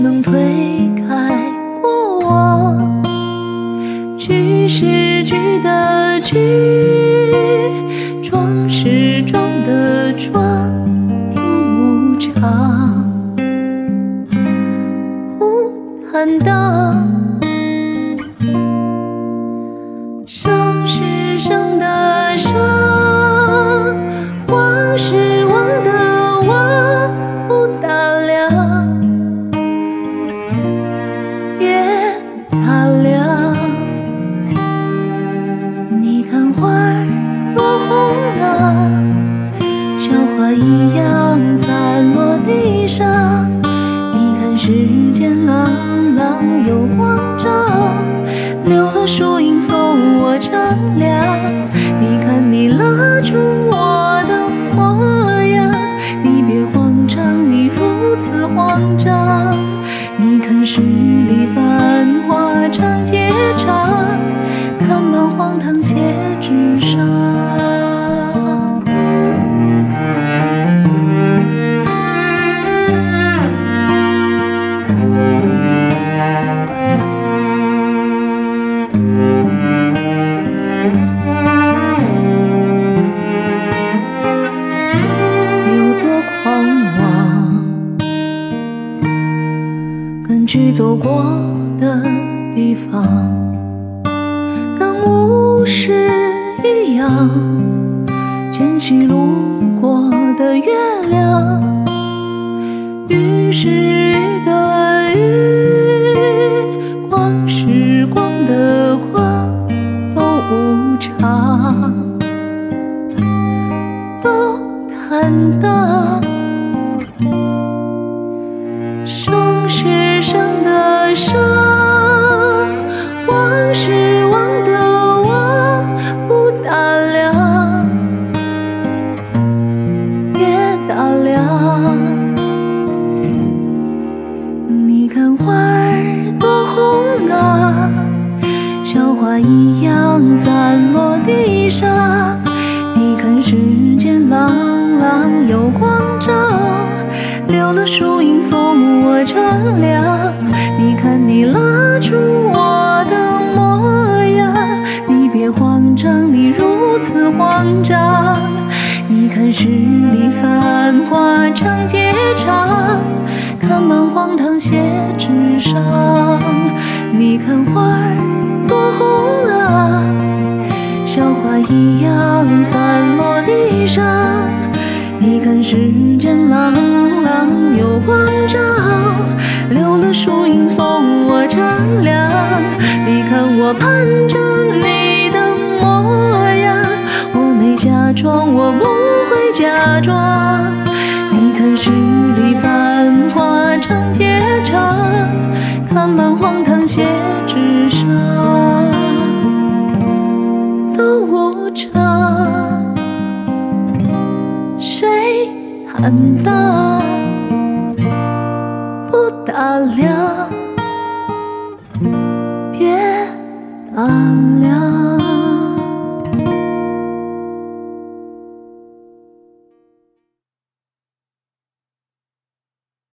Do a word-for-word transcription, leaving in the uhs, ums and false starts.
能推开过往。句是句的句，装是装的装，听无常，无坦荡。生是生的生，忘是忘的忘，不打量，别打量。你看花儿多红啊，像花一样散落地上。你看时间朗朗有光照，留了树影送我乘凉。你看你拉住我的模样，你别慌张，你如此慌张。你看十里繁华长街长，看满荒唐写纸上。根据走过的地方，跟物是一样，捡起路过的月亮。雨是雨的雨，光是光的光，都无常，都坦荡。生是生的生，忘是忘的忘，不打量，别打量。你看花儿多红啊，像花一样散落地上。你看时间朗朗有光照，留了树影送我乘凉。你看你拉住我的模样，你别慌张，你如此慌张。你看十里繁华长街长，看满荒唐写纸上。你看花儿多红啊，像花一样散落地上。你看时间朗朗有光照，留了树影送我乘凉。你看我盼着你的模样，我没假装，我不会假装。你看十里繁华长街长，看满荒唐写纸上，都无常。谁坦荡，不打量。